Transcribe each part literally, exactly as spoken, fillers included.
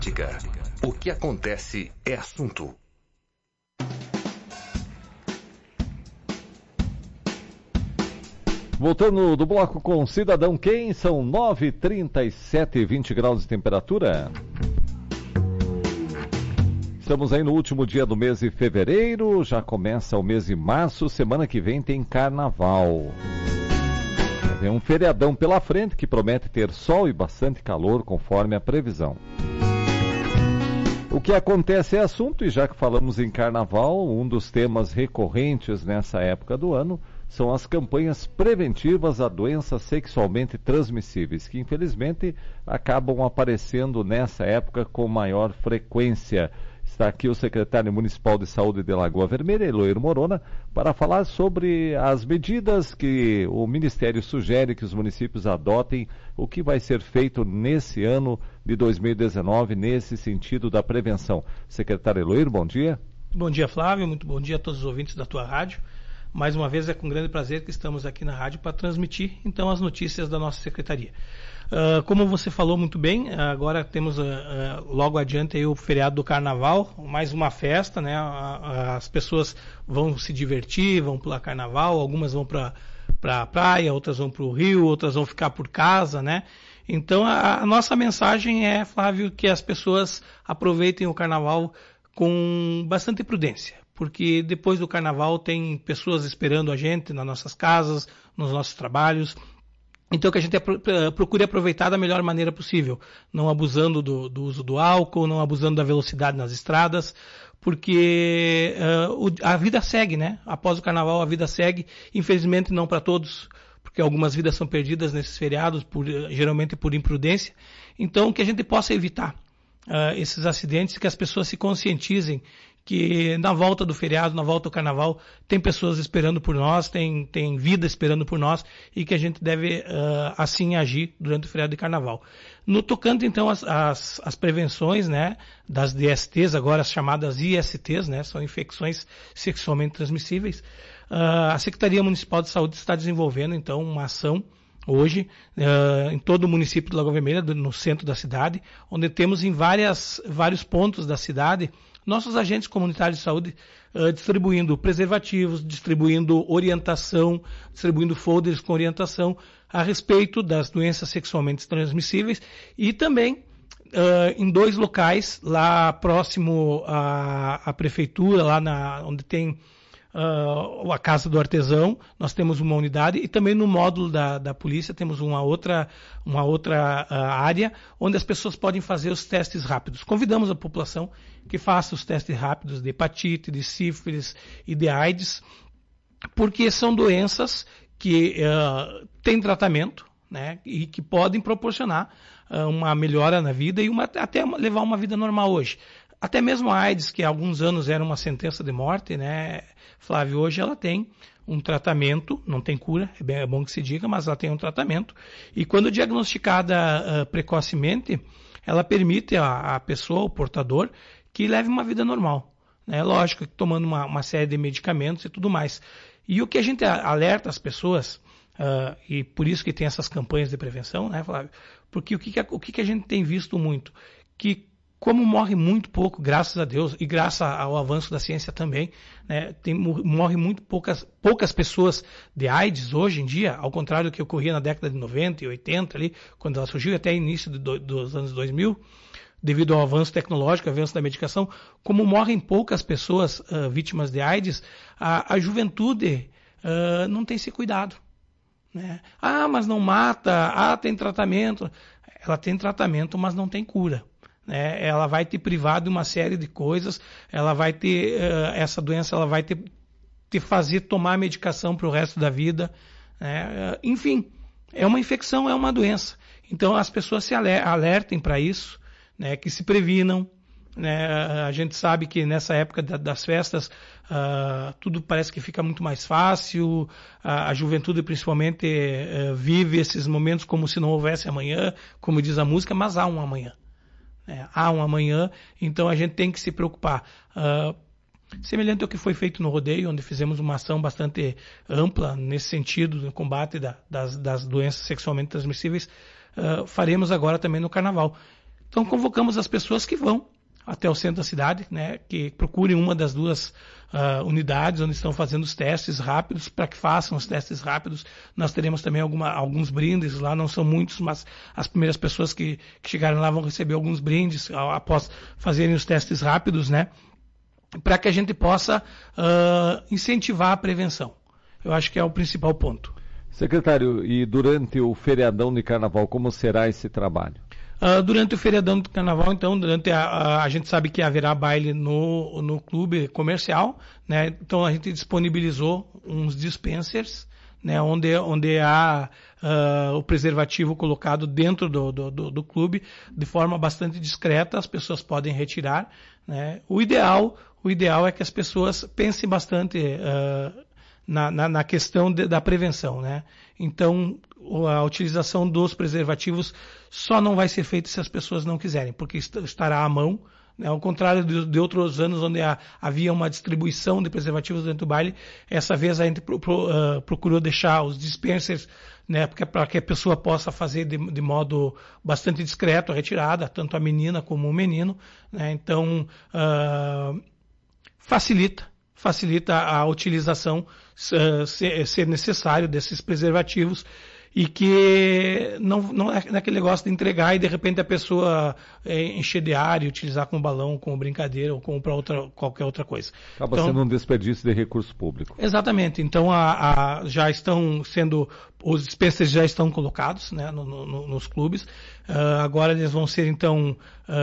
O que acontece é assunto. Voltando do bloco com Cidadão Quem, são nove e trinta e sete, vinte graus de temperatura. Estamos aí no último dia do mês de fevereiro, já começa o mês de março, semana que vem tem carnaval. Tem um feriadão pela frente que promete ter sol e bastante calor conforme a previsão. O que acontece é assunto, e já que falamos em carnaval, um dos temas recorrentes nessa época do ano são as campanhas preventivas a doenças sexualmente transmissíveis, que infelizmente acabam aparecendo nessa época com maior frequência. Está aqui o secretário municipal de saúde de Lagoa Vermelha, Eloir Morona, para falar sobre as medidas que o Ministério sugere que os municípios adotem, o que vai ser feito nesse ano de dois mil e dezenove, nesse sentido da prevenção. Secretário Eloir, bom dia. Bom dia, Flávio, muito bom dia a todos os ouvintes da tua rádio. Mais uma vez é com grande prazer que estamos aqui na rádio para transmitir, então, as notícias da nossa secretaria. Uh, como você falou muito bem, agora temos uh, uh, logo adiante aí o feriado do Carnaval, mais uma festa, né? Uh, as pessoas vão se divertir, vão pular Carnaval, algumas vão para a praia, outras vão para o rio, outras vão ficar por casa, né? Então a, a nossa mensagem é, Flávio, que as pessoas aproveitem o Carnaval com bastante prudência, porque depois do Carnaval tem pessoas esperando a gente nas nossas casas, nos nossos trabalhos. Então que a gente procure aproveitar da melhor maneira possível, não abusando do, do uso do álcool, não abusando da velocidade nas estradas, porque uh, o, a vida segue, né? Após o Carnaval a vida segue, infelizmente não para todos, porque algumas vidas são perdidas nesses feriados, por, geralmente por imprudência. Então que a gente possa evitar uh, esses acidentes, que as pessoas se conscientizem que na volta do feriado, na volta do Carnaval, tem pessoas esperando por nós, tem, tem vida esperando por nós, e que a gente deve uh, assim agir durante o feriado de Carnaval. No tocante, então, as, as, as prevenções, né, das D S Ts, agora as chamadas I S Ts, né, são infecções sexualmente transmissíveis, uh, a Secretaria Municipal de Saúde está desenvolvendo, então, uma ação hoje, uh, em todo o município de Lagoa Vermelha, no centro da cidade, onde temos em várias, vários pontos da cidade nossos agentes comunitários de saúde uh, distribuindo preservativos, distribuindo orientação, distribuindo folders com orientação a respeito das doenças sexualmente transmissíveis, e também uh, em dois locais, lá próximo à, à prefeitura, lá na, onde tem Uh, a Casa do Artesão, nós temos uma unidade, e também no módulo da, da polícia temos uma outra, uma outra uh, área onde as pessoas podem fazer os testes rápidos. Convidamos a população que faça os testes rápidos de hepatite, de sífilis e de AIDS, porque são doenças que uh, têm tratamento, né, e que podem proporcionar uh, uma melhora na vida e uma, até uma, levar uma vida normal hoje. Até mesmo a AIDS, que há alguns anos era uma sentença de morte, né, Flávio, hoje ela tem um tratamento, não tem cura, é, bem, é bom que se diga, mas ela tem um tratamento, e quando diagnosticada uh, precocemente, ela permite a, a pessoa, o portador, que leve uma vida normal, né, lógico, tomando uma, uma série de medicamentos e tudo mais. E o que a gente alerta as pessoas, uh, e por isso que tem essas campanhas de prevenção, né, Flávio, porque o que, que, o que, que a gente tem visto muito, que como morre muito pouco, graças a Deus, e graças ao avanço da ciência também, né, tem, morre muito poucas, poucas pessoas de AIDS hoje em dia, ao contrário do que ocorria na década de noventa e oitenta, ali, quando ela surgiu, até início de do, dos anos dois mil, devido ao avanço tecnológico, avanço da medicação, como morrem poucas pessoas uh, vítimas de AIDS, a, a juventude uh, não tem se cuidado. Né? Ah, mas não mata, ah, tem tratamento. Ela tem tratamento, mas não tem cura. É, ela vai te privar de uma série de coisas, ela vai ter, uh, essa doença ela vai te, te fazer tomar medicação para o resto da vida, né? Uh, enfim, é uma infecção, é uma doença. Então as pessoas se alertem para isso, né? Que se previnam, né? Uh, a gente sabe que nessa época da, das festas uh, tudo parece que fica muito mais fácil, uh, a juventude principalmente uh, vive esses momentos como se não houvesse amanhã, como diz a música, mas há um amanhã. É, há um amanhã, então a gente tem que se preocupar. Uh, semelhante ao que foi feito no rodeio, onde fizemos uma ação bastante ampla nesse sentido, no combate da, das, das doenças sexualmente transmissíveis, uh, faremos agora também no Carnaval. Então convocamos as pessoas que vão até o centro da cidade, né, que procurem uma das duas uh, unidades onde estão fazendo os testes rápidos, para que façam os testes rápidos. Nós teremos também alguma, alguns brindes lá, não são muitos, mas as primeiras pessoas que, que chegarem lá vão receber alguns brindes após fazerem os testes rápidos, né, para que a gente possa uh, incentivar a prevenção. Eu acho que é o principal ponto. Secretário, e durante o feriadão de Carnaval, como será esse trabalho? Uh, durante o feriadão do Carnaval, então, durante a, a, a gente sabe que haverá baile no, no clube comercial, né? Então a gente disponibilizou uns dispensers, né? Onde, onde há uh, o preservativo colocado dentro do, do, do, do clube, de forma bastante discreta, as pessoas podem retirar, né? O ideal, o ideal é que as pessoas pensem bastante uh, na, na, na questão de, da prevenção, né? Então, a utilização dos preservativos só não vai ser feita se as pessoas não quiserem, porque estará à mão, né? Ao contrário de, de outros anos onde há, havia uma distribuição de preservativos dentro do baile, essa vez a gente pro, pro, uh, procurou deixar os dispensers, né, para que a pessoa possa fazer de, de modo bastante discreto a retirada, tanto a menina como o menino, né? Então, uh, facilita, facilita a utilização, uh, ser, ser necessário desses preservativos, e que não, não é aquele negócio de entregar e de repente a pessoa é, encher de ar e utilizar como balão, como brincadeira ou como para outra, qualquer outra coisa. Acaba então, sendo um desperdício de recurso público. Exatamente. Então a, a, já estão sendo, os dispensers já estão colocados, né, no, no, nos clubes. Uh, agora eles vão ser então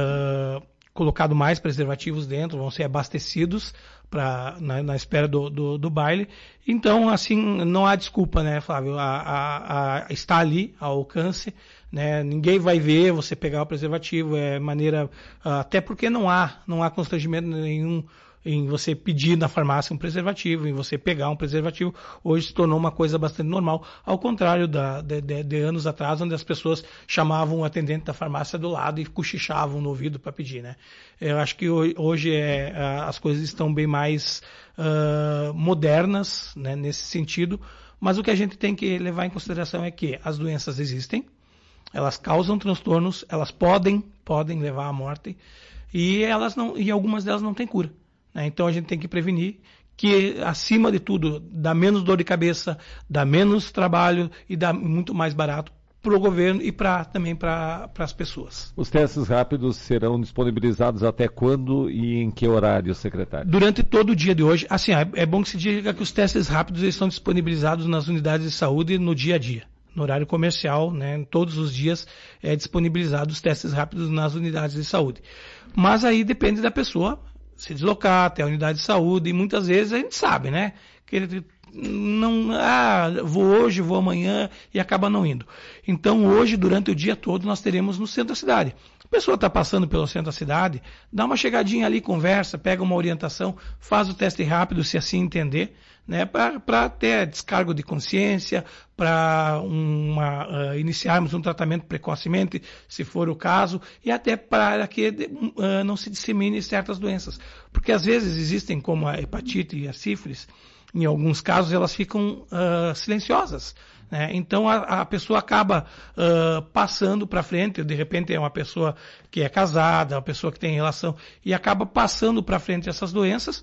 uh, colocados mais preservativos dentro, vão ser abastecidos Pra, na, na espera do, do, do baile. Então, assim, não há desculpa, né, Flávio? A, a, a, está ali, ao alcance, né? Ninguém vai ver você pegar o preservativo, é maneira, até porque não há, não há constrangimento nenhum em você pedir na farmácia um preservativo, em você pegar um preservativo. Hoje se tornou uma coisa bastante normal, ao contrário da, de, de, de anos atrás, onde as pessoas chamavam o atendente da farmácia do lado e cochichavam no ouvido para pedir, né? Eu acho que hoje é, as coisas estão bem mais uh, modernas, né, nesse sentido, mas o que a gente tem que levar em consideração é que as doenças existem, elas causam transtornos, elas podem, podem levar à morte, e, elas não, e algumas delas não têm cura. Então a gente tem que prevenir, que acima de tudo dá menos dor de cabeça, dá menos trabalho e dá muito mais barato para o governo e pra, também para as pessoas. Os testes rápidos serão disponibilizados até quando e em que horário, secretário? Durante todo o dia de hoje. Assim, é, é bom que se diga que os testes rápidos eles são disponibilizados nas unidades de saúde no dia a dia. No horário comercial, né, todos os dias é disponibilizado os testes rápidos nas unidades de saúde. Mas aí depende da pessoa se deslocar até a unidade de saúde, e muitas vezes a gente sabe, né, que ele não, ah, vou hoje, vou amanhã, e acaba não indo. Então hoje, durante o dia todo, nós teremos no centro da cidade. A pessoa está passando pelo centro da cidade, dá uma chegadinha ali, conversa, pega uma orientação, faz o teste rápido, se assim entender, né, para ter descargo de consciência, para uh, iniciarmos um tratamento precocemente, se for o caso, e até para que uh, não se dissemine certas doenças. Porque às vezes existem, como a hepatite e a sífilis, em alguns casos elas ficam uh, silenciosas, né? Então a, a pessoa acaba uh, passando para frente, de repente é uma pessoa que é casada, uma pessoa que tem relação, e acaba passando para frente essas doenças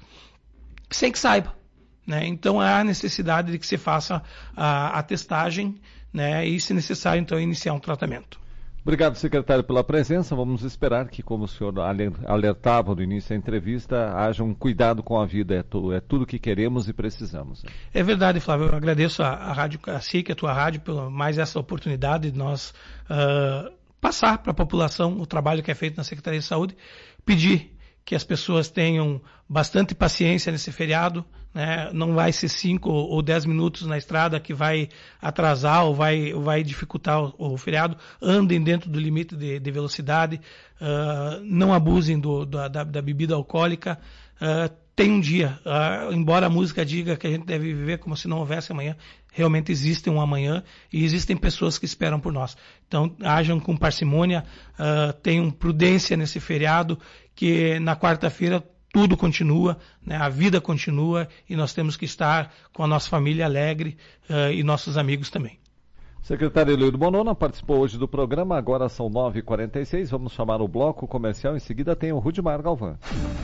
sem que saiba. Né? Então há necessidade de que se faça a, a testagem, né? E, se necessário, então, iniciar um tratamento. Obrigado, secretário, pela presença. Vamos esperar que, como o senhor alertava no início da entrevista, haja um cuidado com a vida. É, tu, é tudo que queremos e precisamos. Né? É verdade, Flávio. Eu agradeço a, a Rádio a S I C, a tua rádio, por mais essa oportunidade de nós uh, passar para a população o trabalho que é feito na Secretaria de Saúde. Pedir que as pessoas tenham bastante paciência nesse feriado, né? Não vai ser cinco ou dez minutos na estrada que vai atrasar ou vai, ou vai dificultar o, o feriado. Andem dentro do limite de, de velocidade, uh, não abusem do, da, da bebida alcoólica. Uh, tem um dia, uh, embora a música diga que a gente deve viver como se não houvesse amanhã, realmente existe um amanhã e existem pessoas que esperam por nós. Então, ajam com parcimônia, uh, tenham prudência nesse feriado, que na quarta-feira tudo continua, né? A vida continua e nós temos que estar com a nossa família alegre uh, e nossos amigos também. Secretário Eliudo Bonona participou hoje do programa, agora são nove e quarenta e seis, vamos chamar o bloco comercial, em seguida tem o Rudimar Galvão.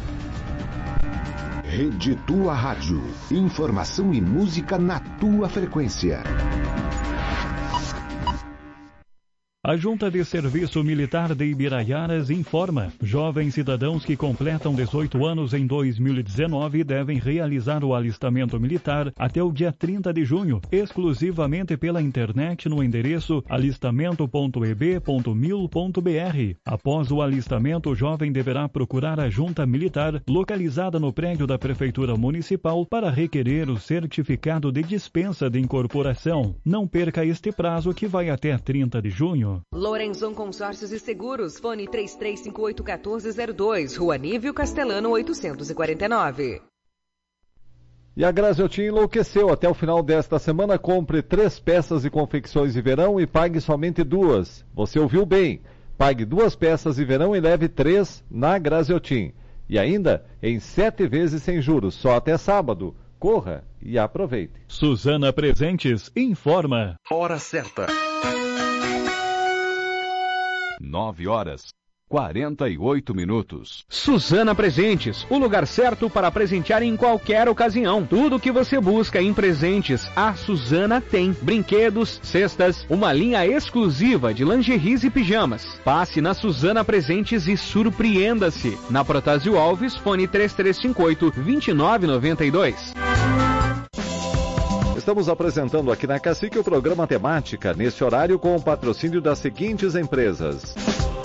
Rede Tua Rádio, informação e música na tua frequência. A Junta de Serviço Militar de Ibiraiaras informa: jovens cidadãos que completam dezoito anos em dois mil e dezenove devem realizar o alistamento militar até o dia trinta de junho, exclusivamente pela internet no endereço alistamento ponto e b ponto mil ponto b r. Após o alistamento, o jovem deverá procurar a Junta Militar, localizada no prédio da Prefeitura Municipal, para requerer o certificado de dispensa de incorporação. Não perca este prazo, que vai até trinta de junho. Lorenzon Consórcios e Seguros, fone três três cinco oito um quatro zero dois, Rua Nívio Castelano oitocentos e quarenta e nove. E a Graziotin enlouqueceu. Até o final desta semana, compre três peças de confecções de verão e pague somente duas. Você ouviu bem. Pague duas peças de verão e leve três na Graziotin. E ainda em sete vezes sem juros, só até sábado. Corra e aproveite. Suzana Presentes informa. Hora certa. nove horas, quarenta e oito minutos. Suzana Presentes, o lugar certo para presentear em qualquer ocasião. Tudo o que você busca em presentes, a Suzana tem. Brinquedos, cestas, uma linha exclusiva de lingeries e pijamas. Passe na Suzana Presentes e surpreenda-se. Na Protásio Alves, fone três três cinco oito, dois nove nove dois. Estamos apresentando aqui na Cacique o programa Temática, nesse horário com o patrocínio das seguintes empresas.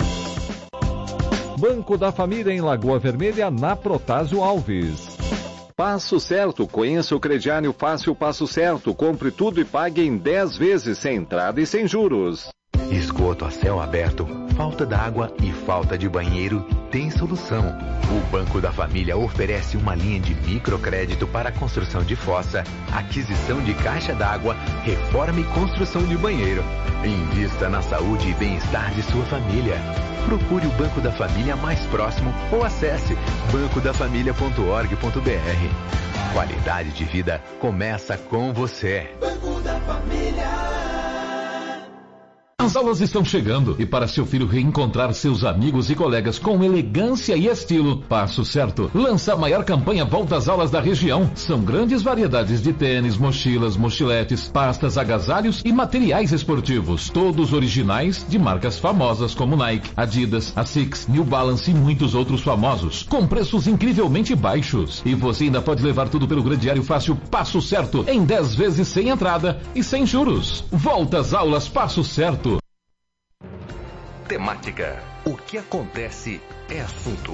Banco da Família em Lagoa Vermelha, na Protásio Alves. Passo Certo, conheça o crediário fácil Passo Certo, compre tudo e pague em dez vezes sem entrada e sem juros. Esgoto a céu aberto, falta d'água e falta de banheiro tem solução. O Banco da Família oferece uma linha de microcrédito para construção de fossa, aquisição de caixa d'água, reforma e construção de banheiro. Invista na saúde e bem-estar de sua família. Procure o Banco da Família mais próximo ou acesse banco da família ponto org ponto b r. Qualidade de vida começa com você. Banco da Família. As aulas estão chegando e para seu filho reencontrar seus amigos e colegas com elegância e estilo, Passo Certo lança a maior campanha Volta às Aulas da região. São grandes variedades de tênis, mochilas, mochiletes, pastas, agasalhos e materiais esportivos, todos originais de marcas famosas como Nike, Adidas, Asics, New Balance e muitos outros famosos, com preços incrivelmente baixos. E você ainda pode levar tudo pelo crediário fácil Passo Certo em dez vezes sem entrada e sem juros. Volta às Aulas Passo Certo. Temática. O que acontece é assunto.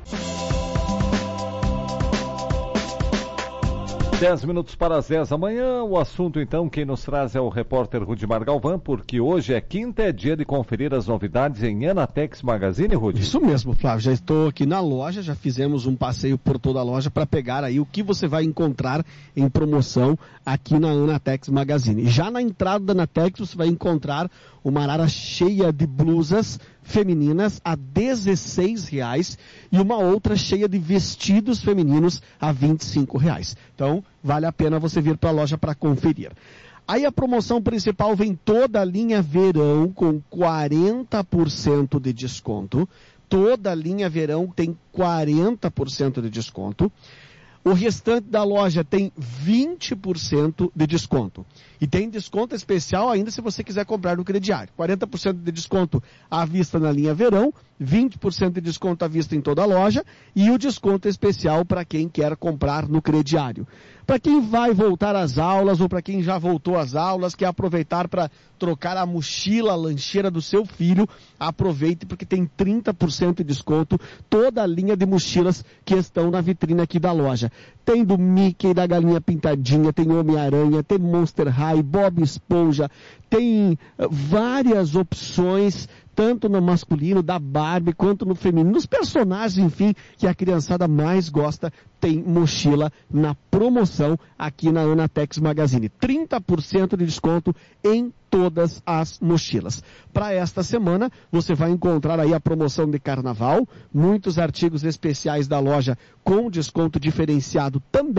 dez minutos para as dez da manhã. O assunto, então, quem nos traz é o repórter Rudimar Galvão, porque hoje é quinta, é dia de conferir as novidades em Anatex Magazine, Rudi. Isso mesmo, Flávio. Já estou aqui na loja, já fizemos um passeio por toda a loja para pegar aí o que você vai encontrar em promoção aqui na Anatex Magazine. Já na entrada da Anatex você vai encontrar uma arara cheia de blusas femininas a dezesseis reais e uma outra cheia de vestidos femininos a vinte e cinco reais. Então, vale a pena você vir para a loja para conferir. Aí a promoção principal vem toda a linha verão com quarenta por cento de desconto. Toda a linha verão tem quarenta por cento de desconto. O restante da loja tem vinte por cento de desconto. E tem desconto especial ainda se você quiser comprar no crediário. quarenta por cento de desconto à vista na linha verão, vinte por cento de desconto à vista em toda a loja e o desconto especial para quem quer comprar no crediário. Para quem vai voltar às aulas ou para quem já voltou às aulas, quer aproveitar para trocar a mochila, a lancheira do seu filho, aproveite porque tem trinta por cento de desconto toda a linha de mochilas que estão na vitrine aqui da loja. Tem do Mickey, da Galinha Pintadinha, tem Homem-Aranha, tem Monster High, Bob Esponja, tem uh, várias opções, tanto no masculino, da Barbie, quanto no feminino, nos personagens, enfim, que a criançada mais gosta, tem mochila na promoção aqui na Anatex Magazine. trinta por cento de desconto em todas as mochilas. Para esta semana, você vai encontrar aí a promoção de carnaval, muitos artigos especiais da loja com desconto diferenciado também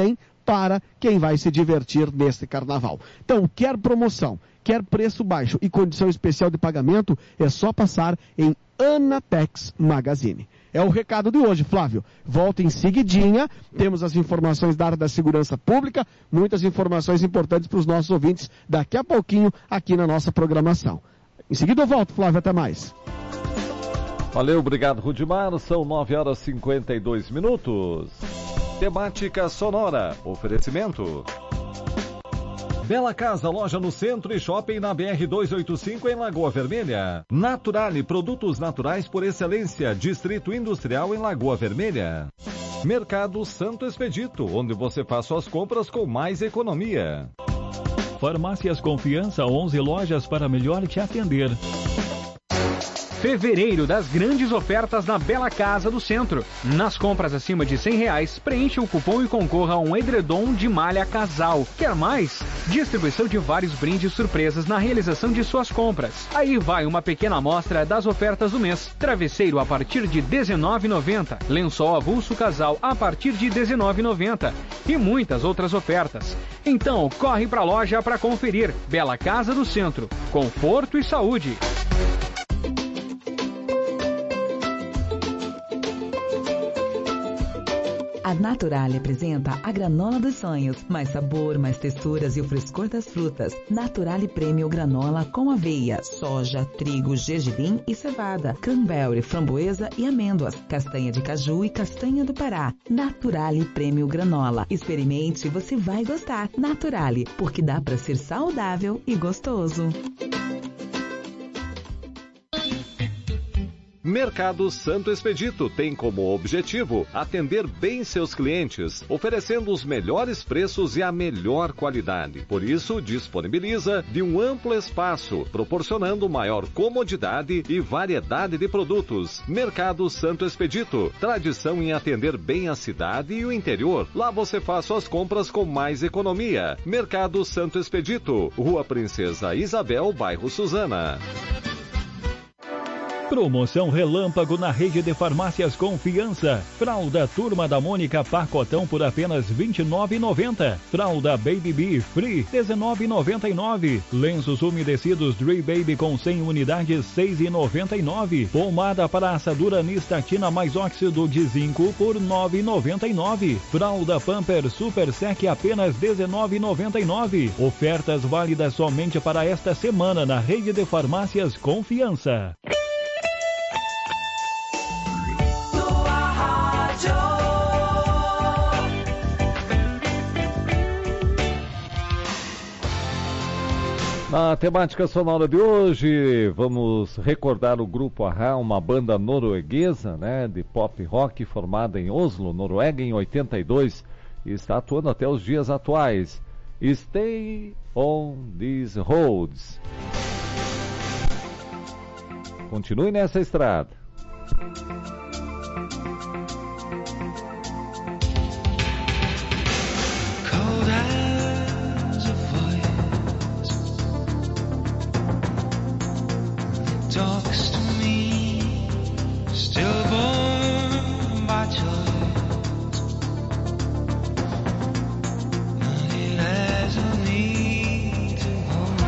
para quem vai se divertir neste carnaval. Então, quer promoção, quer preço baixo e condição especial de pagamento, é só passar em Anatex Magazine. É o recado de hoje, Flávio. Volta em seguidinha, temos as informações da área da segurança pública, muitas informações importantes para os nossos ouvintes daqui a pouquinho aqui na nossa programação. Em seguida eu volto, Flávio, até mais. Valeu, obrigado, Rudimar. São nove horas e cinquenta e dois minutos. Temática sonora. Oferecimento. Bela Casa, loja no centro e shopping na B R duzentos e oitenta e cinco em Lagoa Vermelha. Naturale, produtos naturais por excelência. Distrito Industrial em Lagoa Vermelha. Mercado Santo Expedito, onde você faz suas compras com mais economia. Farmácias Confiança, onze lojas para melhor te atender. Fevereiro das grandes ofertas na Bela Casa do Centro. Nas compras acima de cem reais, preencha o cupom e concorra a um edredom de malha casal. Quer mais? Distribuição de vários brindes surpresas na realização de suas compras. Aí vai uma pequena amostra das ofertas do mês. Travesseiro a partir de dezenove reais e noventa centavos. Lençol avulso casal a partir de dezenove reais e noventa centavos. E muitas outras ofertas. Então, corre pra loja para conferir. Bela Casa do Centro. Conforto e saúde. A Naturale apresenta a granola dos sonhos. Mais sabor, mais texturas e o frescor das frutas. Naturale Premium Granola com aveia, soja, trigo, gergelim e cevada. Cranberry, framboesa e amêndoas. Castanha de caju e castanha do Pará. Naturale Premium Granola. Experimente, você vai gostar. Naturale, porque dá para ser saudável e gostoso. Mercado Santo Expedito tem como objetivo atender bem seus clientes, oferecendo os melhores preços e a melhor qualidade. Por isso, disponibiliza de um amplo espaço, proporcionando maior comodidade e variedade de produtos. Mercado Santo Expedito, tradição em atender bem a cidade e o interior. Lá você faz suas compras com mais economia. Mercado Santo Expedito, Rua Princesa Isabel, bairro Suzana. Promoção relâmpago na rede de farmácias Confiança. Fralda Turma da Mônica pacotão por apenas vinte e nove reais e noventa centavos. Fralda Baby Bee Free dezenove reais e noventa e nove centavos. Lenços umedecidos Dre Baby com cem unidades seis reais e noventa e nove centavos. Pomada para assadura Nistatina mais óxido de zinco por nove reais e noventa e nove centavos. Fralda Pamper Super Sec apenas dezenove reais e noventa e nove centavos. Ofertas válidas somente para esta semana na rede de farmácias Confiança. Na temática sonora de hoje, vamos recordar o Grupo A-ha, uma banda norueguesa, né, de pop rock formada em Oslo, Noruega, em oitenta e dois, e está atuando até os dias atuais. Stay on these roads. Continue nessa estrada. Talks to me, stillborn by choice, and it has a need to hold.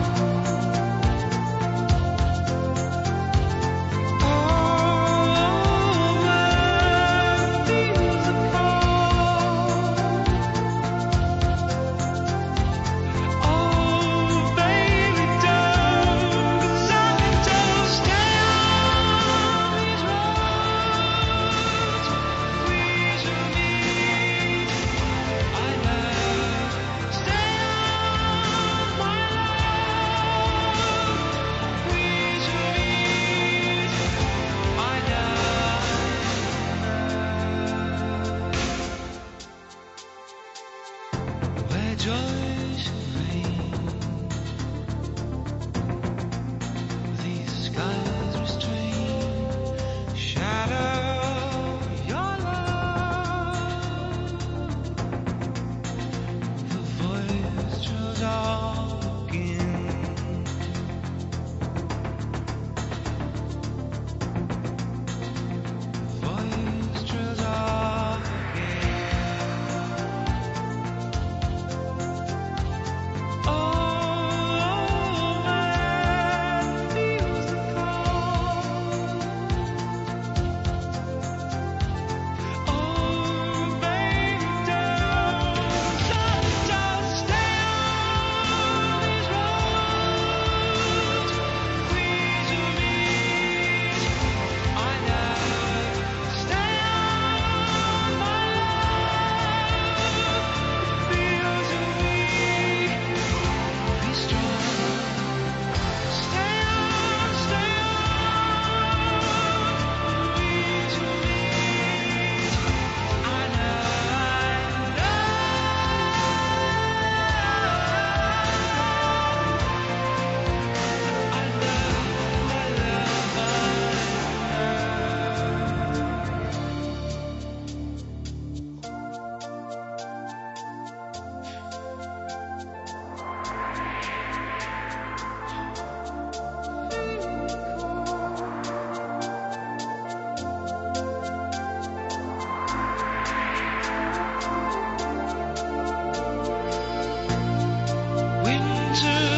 Oh, man feels the call. Oh, baby, don't, 'cause I can tell. Stay on these roads, we should meet. I love. Stay on my love, we should meet. I love. Where joy should reign, these skies restrain. Shadow your love. The voice draws talking. The voice draws talking.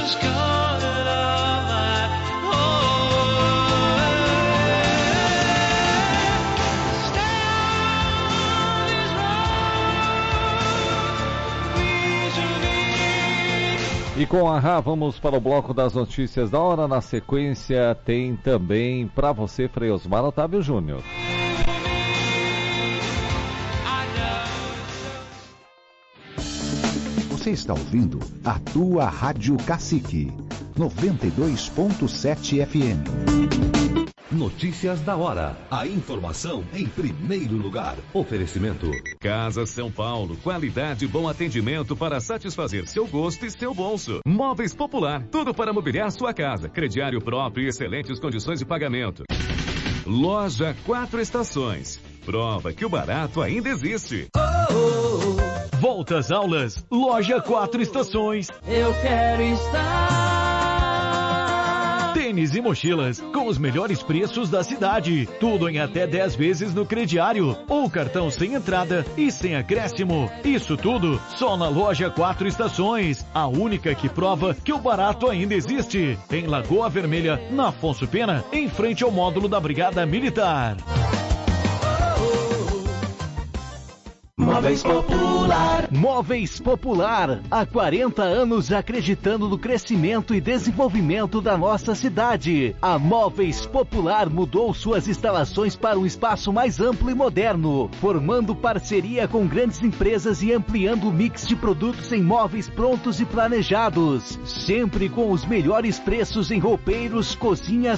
just caught it all like, oh, stay on these roads, we E com a Rá, vamos para o bloco das notícias da hora. Na sequência, tem também para você, Frei Osmar Otávio Júnior. Você está ouvindo a tua Rádio Cacique, noventa e dois ponto sete F M. Notícias da hora. A informação em primeiro lugar. Oferecimento. Casa São Paulo. Qualidade e bom atendimento para satisfazer seu gosto e seu bolso. Móveis Popular. Tudo para mobiliar sua casa. Crediário próprio e excelentes condições de pagamento. Loja Quatro Estações. Prova que o barato ainda existe. oh, oh, oh. Volta às aulas. Loja Quatro Estações. Eu quero estar. Tênis e mochilas com os melhores preços da cidade. Tudo em até dez vezes no crediário ou cartão sem entrada e sem acréscimo. Isso tudo só na Loja Quatro Estações. A única que prova que o barato ainda existe. Em Lagoa Vermelha, na Afonso Pena, em frente ao módulo da Brigada Militar. Móveis Popular. Móveis Popular. Há quarenta anos acreditando no crescimento e desenvolvimento da nossa cidade. A Móveis Popular mudou suas instalações para um espaço mais amplo e moderno, formando parceria com grandes empresas e ampliando o mix de produtos em móveis prontos e planejados. Sempre com os melhores preços em roupeiros, cozinhas,